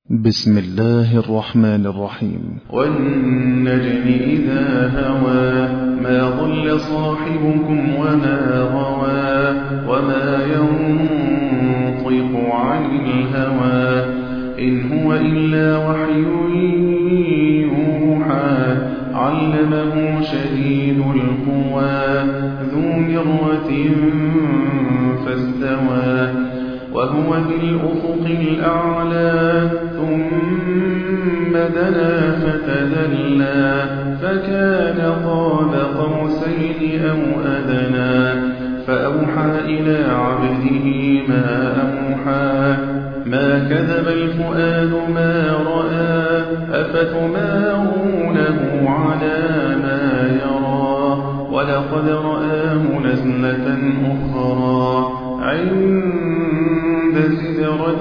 بسم الله الرحمن الرحيم. والنجم إذا هوى ما ضل صاحبكم وما غوى وما ينطق عن الهوى إن هو إلا وحي يوحى علمه شديد القوى ذو مرة فاستوى وهو بالأفق الأعلى ثم دنا فتدلى فكان قاب قوسين أو أدنى فأوحى إلى عبده ما أوحى ما كذب الفؤاد ما رأى أفتمارونه على ما يرى ولقد رآه نزلة أخرى عند سدرة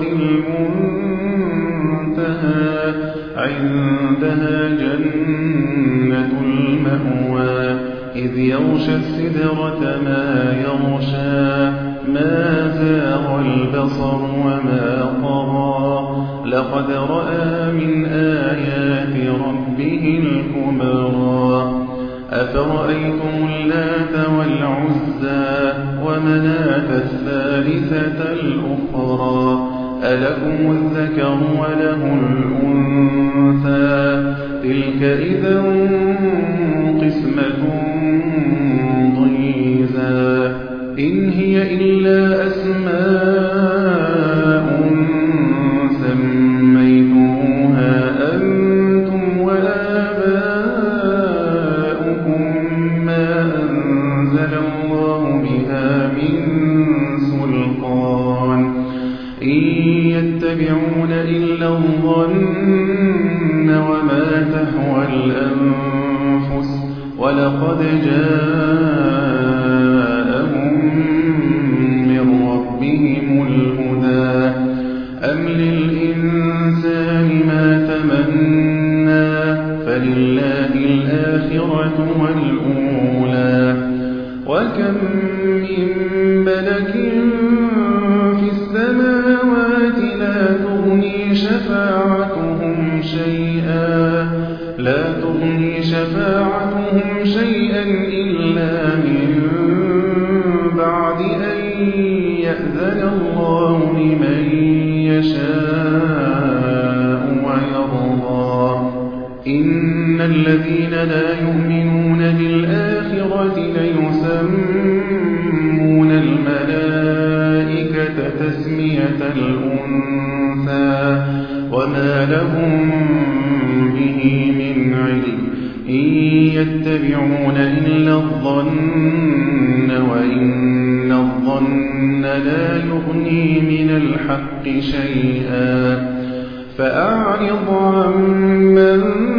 المنتهى عندها جنة المأوى إذ يغشى السدرة ما يغشى ما زاغ البصر وما طغى لقد رأى من آيات ربه الكبرى أفرأيتم اللات والعزى ومناة الثالثة الأخرى ألكم الذكر وله الأنثى تلك إذا قسمة ضيزى إن هي إلا أسماء سميتموها أنتم وآباؤكم ما أنزل الله بها من سلطان إن يتبعون إلا الظن وما تهوى الأنفس ولقد جاءهم من ربهم الهدى أم للإنسان ما تمنى فلله الآخرة والأولى وكم من ملك في السماوات لا تغني شفاعتهم شيئا إلا من بعد أن يأذن الله لمن يشاء ويرضى إن الذين لا يؤمنون بالآخرة ليسمون الملائكة تسمية الأنثى وما لهم به من علم إن يتبعون إلا الظن وإن الظن لا يغني من الحق شيئا فأعرض عمن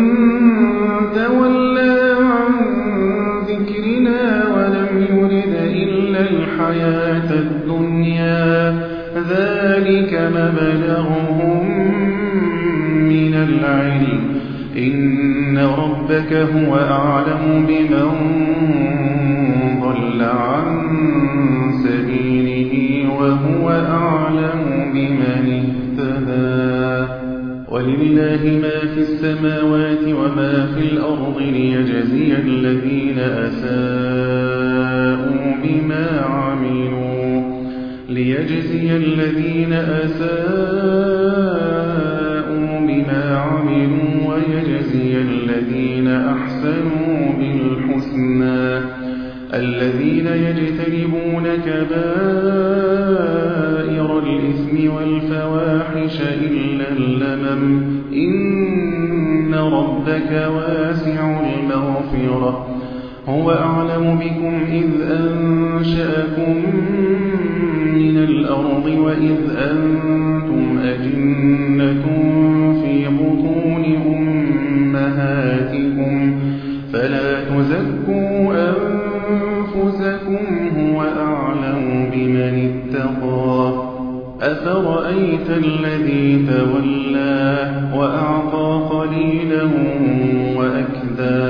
تولى عن ذكرنا ولم يرد إلا الحياة الدنيا ذلك مبلغهم من العلم إن ربك هو أعلم بمن ضل عن سبيله وهو أعلم بمن اهتدى ولله ما في السماوات وما في الأرض ليجزي الذين أساءوا بما عملوا ويجزي الذين أحسنوا بالحسنى الذين يجتنبون كبائر الإثم والفواحش إلا اللمم إن ربك واسع المغفرة هو أعلم بكم إذ أنشأكم من الأرض وإذ أنتم أجنة في بطون أمهاتكم فلا تزكوا أنفسكم هو أعلم بمن اتقى أفرأيت الذي تولى وأعطى قليلا وأكدى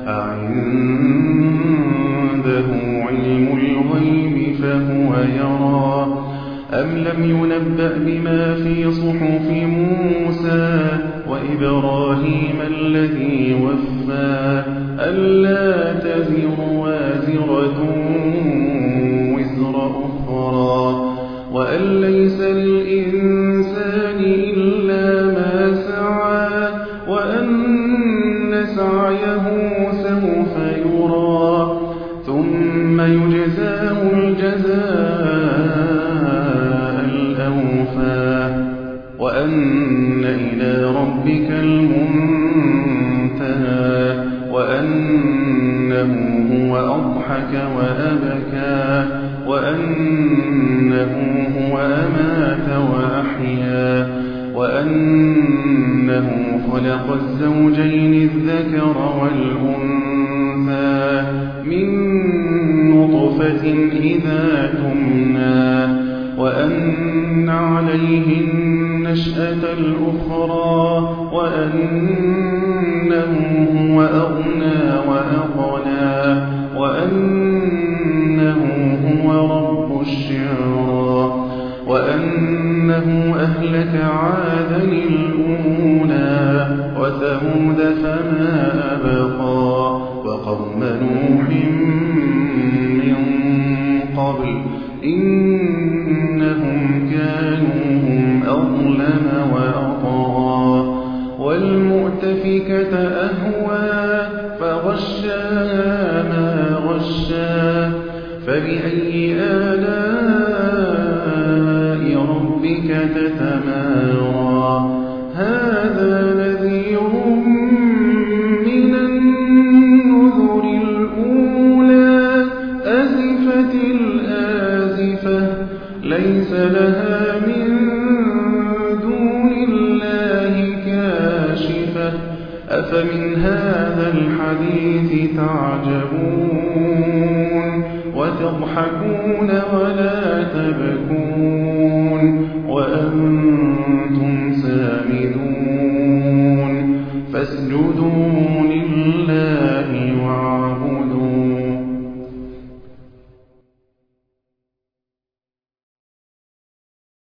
أعنده علم الغيب فهو يرى أم لم ينبأ بما في صحف موسى إبراهيم الذي وفى ألا تزر وازرة وزر أخرى وأن ليس للإنسان إلا ما سعى وأن سعيه سوف يرى ثم يجزاه الجزاء الأوفى وأن إلى ربك المنتهى وأنه هو أضحك وأبكى وأنه هو أمات وأحيا وأنه خلق الزوجين الذكر والأنثى من نطفة إذا تمنى وأن عليه النشأة الأخرى وأنه هو أغنى وأقنى وأنه هو رب الشعرى وأنه أهلك عادا الأولى وثمود فما أبقى وقوم نوح من قبل إنهم كانوا هم أظلم وأطغى والمؤتفكة أهوى فغشاها ما غشى فبأي آلاء ربك تتمارى هذا نذير من النذر الأولى أزفت الآزفة ليس لها من دون الله كاشفة أفمن هذا الحديث تعجبون وتضحكون ولا تبكون وأنتم